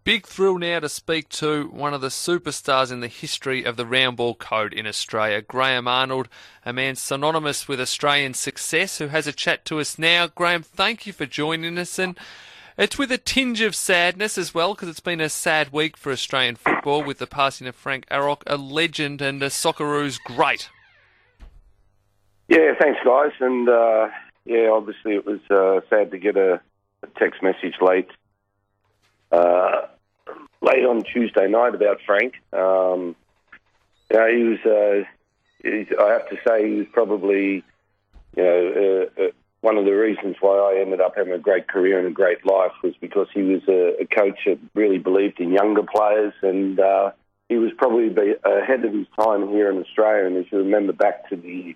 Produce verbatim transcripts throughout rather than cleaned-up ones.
big thrill now to speak to one of the superstars in the history of the round ball code in Australia, Graham Arnold, a man synonymous with Australian success, who has a chat to us now. Graham, thank you for joining us, and it's with a tinge of sadness as well, because it's been a sad week for Australian football with the passing of Frank Arok, a legend and a Socceroos great. Yeah, thanks, guys. And, uh, yeah, obviously it was uh, sad to get a, a text message late uh, late on Tuesday night about Frank. Um, you know, he was, uh, he's, I have to say, he was probably, you know, uh, uh, one of the reasons why I ended up having a great career and a great life was because he was a, a coach that really believed in younger players, and uh, he was probably be ahead of his time here in Australia. And as you remember back to the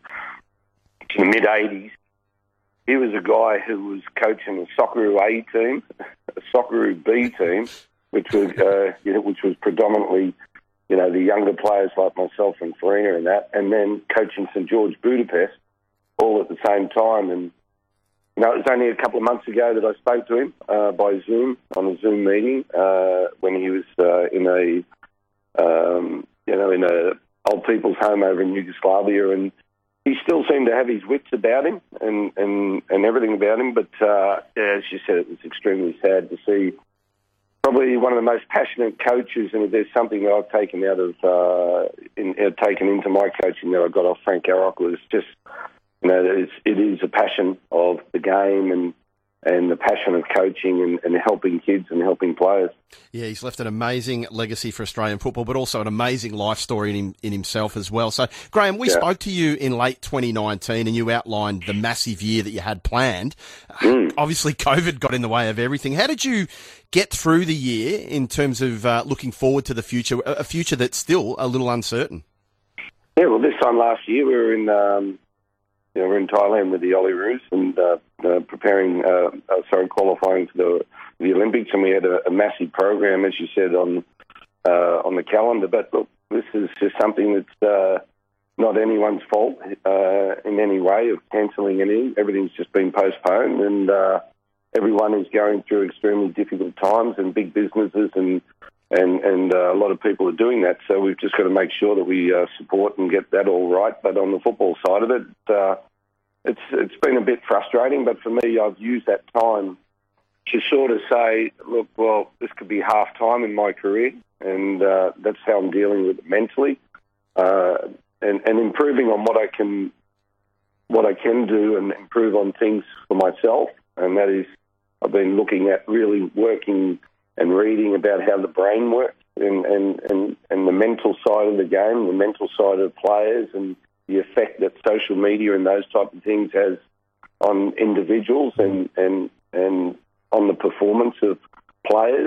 in the mid-eighties, he was a guy who was coaching a Socceroo A team, a Socceroo B team, which was uh, you know, which was predominantly, you know, the younger players like myself and Farina and that, and then coaching St George Budapest all at the same time. And you know, it was only a couple of months ago that I spoke to him uh, by Zoom on a Zoom meeting uh, when he was uh, in a um, you know in a old people's home over in Yugoslavia, and he still seemed to have his wits about him and, and, and everything about him. But, uh, yeah, as you said, it was extremely sad to see probably one of the most passionate coaches. And if there's something that I've taken out of, uh, in, uh, taken into my coaching that I got off Frank Arok was just, you know, it's, it is a passion of the game and, and the passion of coaching and, and helping kids and helping players. Yeah, he's left an amazing legacy for Australian football, but also an amazing life story in him, in himself as well. So, Graham, we yeah. spoke to you in late twenty nineteen and you outlined the massive year that you had planned. Mm. Obviously, COVID got in the way of everything. How did you get through the year in terms of uh, looking forward to the future, a future that's still a little uncertain? Yeah, well, this time last year we were in... Um You know, we're in Thailand with the Olyroos and uh, uh, preparing, uh, uh, sorry, qualifying for the, the Olympics, and we had a, a massive program, as you said, on uh, on the calendar. But look, this is just something that's uh, not anyone's fault uh, in any way of cancelling any. Everything's just been postponed, and uh, everyone is going through extremely difficult times, and big businesses and and and uh, a lot of people are doing that. So we've just got to make sure that we uh, support and get that all right. But on the football side of it, uh, it's it's been a bit frustrating. But for me, I've used that time to sort of say, look, well, this could be half time in my career, and uh, that's how I'm dealing with it mentally, uh, and and improving on what I can what I can do and improve on things for myself. And that is, I've been looking at really working and reading about how the brain works and, and, and, and the mental side of the game, the mental side of players, and the effect that social media and those type of things has on individuals and, and, and on the performance of players.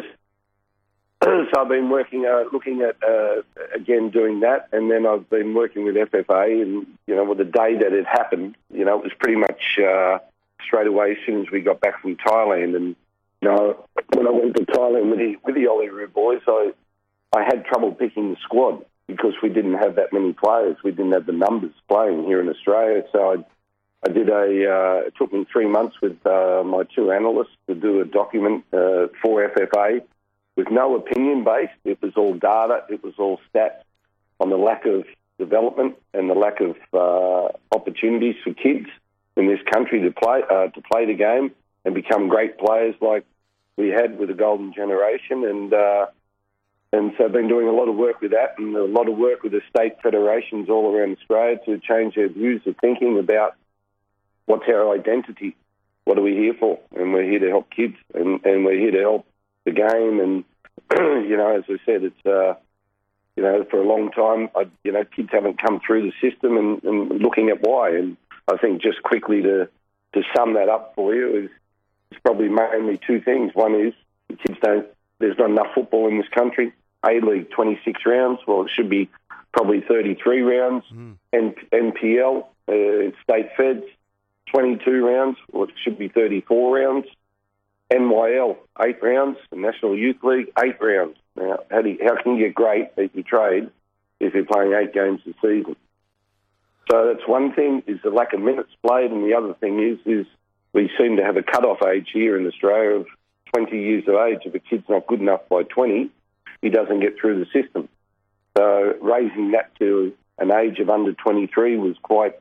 So I've been working, uh, looking at, uh, again, doing that, and then I've been working with F F A, and, you know, with the day that it happened, you know, it was pretty much uh, straight away as soon as we got back from Thailand. And you know, when I went to Thailand with the, with the Olyroos boys, I, I had trouble picking the squad because we didn't have that many players. We didn't have the numbers playing here in Australia. So I, I did a, uh, it took me three months with uh, my two analysts to do a document uh, for F F A with no opinion based. It was all data. It was all stats on the lack of development and the lack of uh, opportunities for kids in this country to play uh, to play the game and become great players like we had with the Golden Generation. And uh, and so I've been doing a lot of work with that and a lot of work with the state federations all around Australia to change their views of thinking about what's our identity, what are we here for? And we're here to help kids, and, and we're here to help the game. And, you know, as I said, it's, uh, you know, for a long time, I, you know, kids haven't come through the system, and, and looking at why. And I think just quickly to, to sum that up for you is, it's probably mainly two things. One is the kids don't, there's not enough football in this country. A-League, twenty-six rounds. Well, it should be probably thirty-three rounds. Mm. And N P L, uh, state feds, twenty-two rounds. Well, it should be thirty-four rounds. N Y L, eight rounds. The National Youth League, eight rounds. Now, how, do you, how can you get great at your trade if you're playing eight games a season? So that's one thing, is the lack of minutes played. And the other thing is, is we seem to have a cut-off age here in Australia of twenty years of age, if a kid's not good enough by twenty, he doesn't get through the system. So raising that to an age of under twenty-three was quite,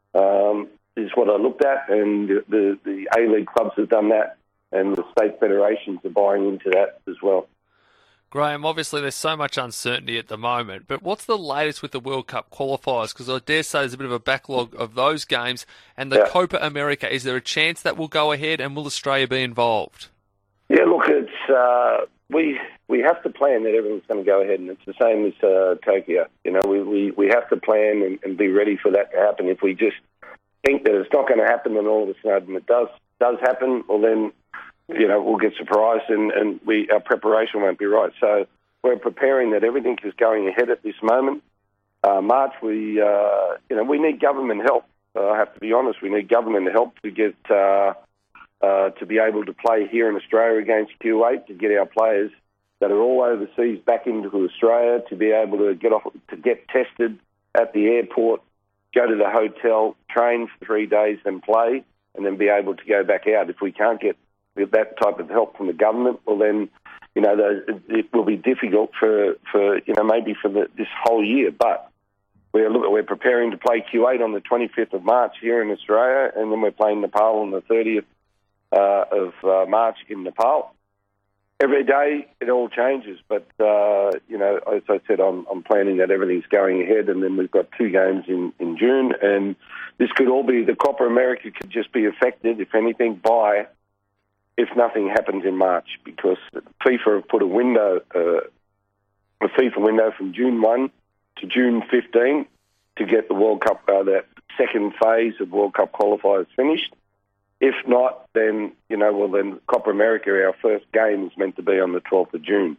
um, is what I looked at, and the, the A-League clubs have done that, and the state federations are buying into that as well. Graham, obviously there's so much uncertainty at the moment, but what's the latest with the World Cup qualifiers? Because I dare say there's a bit of a backlog of those games, and the yeah. Copa America, is there a chance that will go ahead, and will Australia be involved? Yeah, look, it's uh, we we have to plan that everything's going to go ahead, and it's the same as uh, Tokyo. You know, we, we, we have to plan and, and be ready for that to happen. If we just think that it's not going to happen, and all of a sudden it does does happen, well then, you know, we'll get surprised, and, and we our preparation won't be right. So we're preparing that everything is going ahead at this moment. Uh, March, we uh, you know we need government help. Uh, I have to be honest, we need government help to get uh, uh, to be able to play here in Australia against Kuwait, to get our players that are all overseas back into Australia, to be able to get off to get tested at the airport, go to the hotel, train for three days, then play, and then be able to go back out. If we can't get with that type of help from the government, well then, you know, it will be difficult for, for you know, maybe for the, this whole year. But we're we're preparing to play Kuwait on the twenty-fifth of March here in Australia, and then we're playing Nepal on the thirtieth uh, of uh, March in Nepal. Every day it all changes, but, uh, you know, as I said, I'm, I'm planning that everything's going ahead, and then we've got two games in, in June, and this could all be, the Copa America could just be affected, if anything, by if nothing happens in March, because FIFA have put a window, uh, a FIFA window from June first to June fifteenth to get the World Cup, uh, that second phase of World Cup qualifiers finished. If not, then, you know, well, then Copa America, our first game is meant to be on the twelfth of June.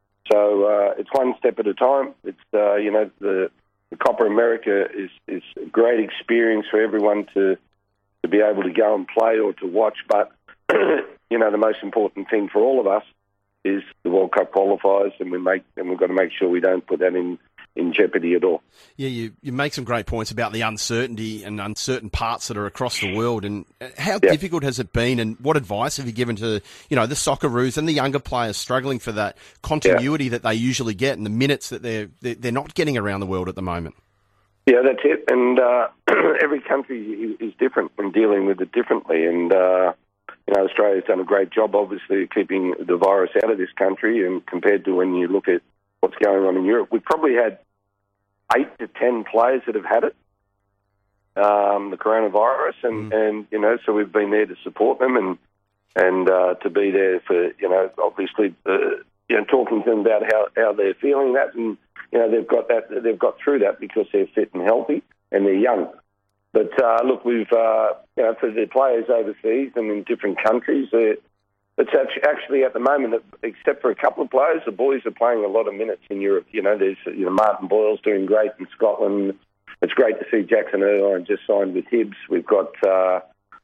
So uh, it's one step at a time. It's, uh, you know, the, the Copa America is, is a great experience for everyone to, to be able to go and play or to watch, but you know, the most important thing for all of us is the World Cup qualifiers, and we make and we've got to make sure we don't put that in, in jeopardy at all. Yeah, you, you make some great points about the uncertainty and uncertain parts that are across the world. And how yeah. difficult has it been, and what advice have you given to, you know, the Socceroos and the younger players struggling for that continuity yeah. that they usually get and the minutes that they're they're not getting around the world at the moment? Yeah, that's it. And uh, every country is different and dealing with it differently. And uh, you know, Australia's done a great job, obviously, of keeping the virus out of this country, and compared to when you look at what's going on in Europe, we've probably had eight to ten players that have had it, um, the coronavirus, and, mm. and, you know, so we've been there to support them and and uh, to be there for, you know, obviously, uh, you know, talking to them about how, how they're feeling that, and, you know, they've got that, they've got through that because they're fit and healthy and they're young. But, uh, look, we've, uh, you know, for the players overseas and in different countries, uh, it's actually at the moment, except for a couple of players, the boys are playing a lot of minutes in Europe. You know, there's, you know, Martin Boyle's doing great in Scotland. It's great to see Jackson Irvine just signed with Hibs. We've got, uh,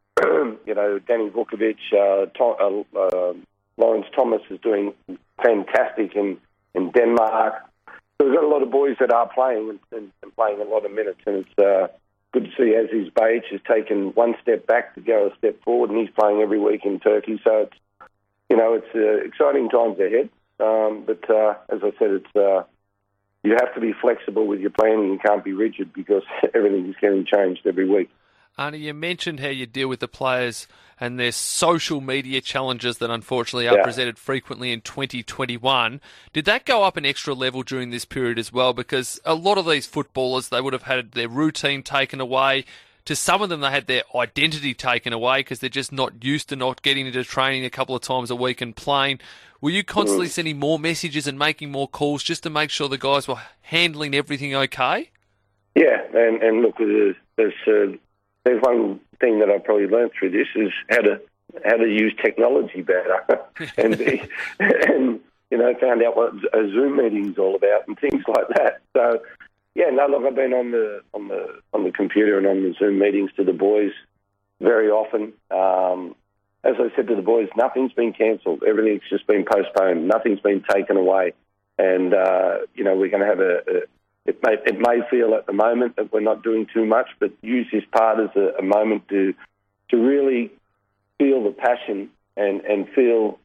you know, Danny Vukovic, uh, Tom, uh, uh, Lawrence Thomas is doing fantastic in, in Denmark. So we've got a lot of boys that are playing and, and, and playing a lot of minutes, and it's uh, good to see Aziz Bayic has taken one step back to go a step forward, and he's playing every week in Turkey. So it's, you know, it's uh, exciting times ahead. Um, but uh, as I said, it's uh, you have to be flexible with your planning. You can't be rigid because everything is getting changed every week. Arnie, you mentioned how you deal with the players and their social media challenges that unfortunately are yeah. presented frequently in twenty twenty-one. Did that go up an extra level during this period as well? Because a lot of these footballers, they would have had their routine taken away. To some of them, they had their identity taken away because they're just not used to not getting into training a couple of times a week and playing. Were you constantly mm. sending more messages and making more calls just to make sure the guys were handling everything okay? Yeah, and, and look, there's, there's, uh, there's one thing that I probably learned through this is how to how to use technology better, and be, and you know found out what a Zoom meeting is all about and things like that. So. Yeah, no, look, I've been on the on the on the computer and on the Zoom meetings to the boys very often. Um, as I said to the boys, nothing's been cancelled. Everything's just been postponed. Nothing's been taken away. And uh, you know, we're going to have a, a. It may it may feel at the moment that we're not doing too much, but use this part as a, a moment to to really feel the passion and and feel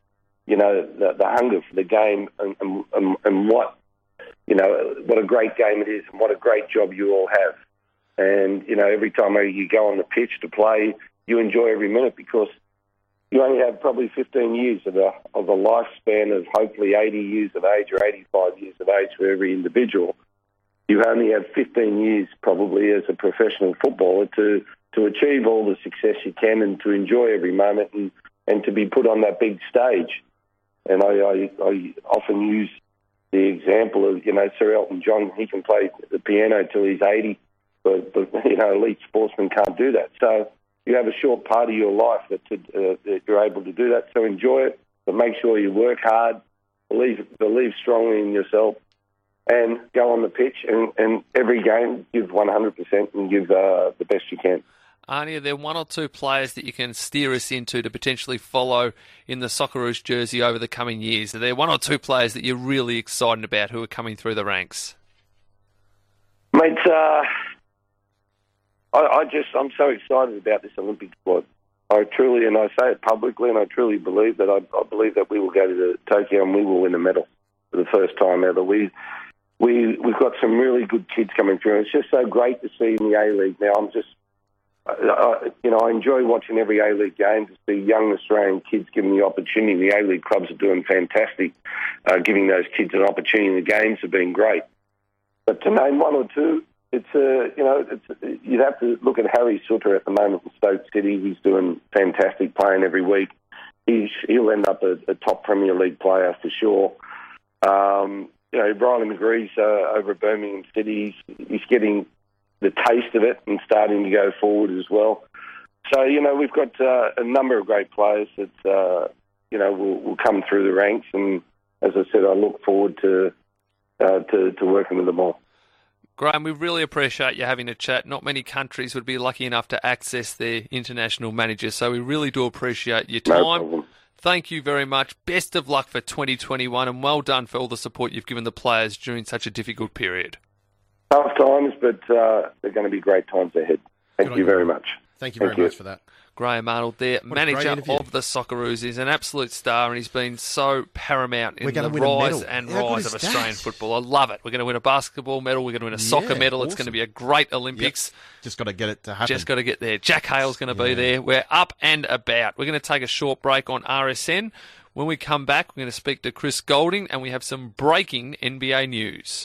you know, the, the hunger for the game and, and, and what, you know, what a great game it is and what a great job you all have. And, you know, every time you go on the pitch to play, you enjoy every minute because you only have probably fifteen years of a, of a lifespan of hopefully eighty years of age or eighty-five years of age for every individual. You only have fifteen years probably as a professional footballer to, to achieve all the success you can and to enjoy every moment and, and to be put on that big stage. And I, I, I often use the example of, you know, Sir Elton John. He can play the piano till he's eighty, but, but you know, elite sportsmen can't do that. So you have a short part of your life that, to, uh, that you're able to do that. So enjoy it, but make sure you work hard, believe believe strongly in yourself, and go on the pitch and, and every game give one hundred percent and give uh, the best you can. Arnie, are there one or two players that you can steer us into to potentially follow in the Socceroos jersey over the coming years? Are there one or two players that you're really excited about who are coming through the ranks? Mate, uh, I, I just, I'm so excited about this Olympic squad. I truly, and I say it publicly, and I truly believe that I, I believe that we will go to the Tokyo and we will win a medal for the first time ever. We, we, we've got some really good kids coming through. It's just so great to see in the A-League now. I'm just, I, you know, I enjoy watching every A-League game to see young Australian kids given the opportunity. The A-League clubs are doing fantastic, uh, giving those kids an opportunity. The games have been great. But to name one or two, it's uh, you know, it's, you'd have to look at Harry Sutter at the moment in Stoke City. He's doing fantastic, playing every week. He's, he'll end up a, a top Premier League player for sure. Um, you know, Riley McGree's uh, over at Birmingham City. He's, he's getting the taste of it and starting to go forward as well. So, you know, we've got uh, a number of great players that, uh, you know, will, will come through the ranks. And as I said, I look forward to, uh, to, to working with them all. Graham, we really appreciate you having a chat. Not many countries would be lucky enough to access their international managers, so we really do appreciate your time. No problem. Thank you very much. Best of luck for twenty twenty-one, and well done for all the support you've given the players during such a difficult period. Tough times, but uh, they're going to be great times ahead. Thank Good you on very you. much. Thank you very Thank you. much for that. Graham Arnold there, What a great manager interview. of the Socceroos, is an absolute star, and he's been so paramount in We're the gonna win a rise medal. and How good rise is of that? Australian football. I love it. We're going to win a basketball medal. We're going to win a soccer Yeah, medal. It's awesome. going to be a great Olympics. Yep. Just got to get it to happen. Just got to get there. Jack Hale's going to Yeah. be there. We're up and about. We're going to take a short break on R S N. When we come back, we're going to speak to Chris Golding, and we have some breaking N B A news.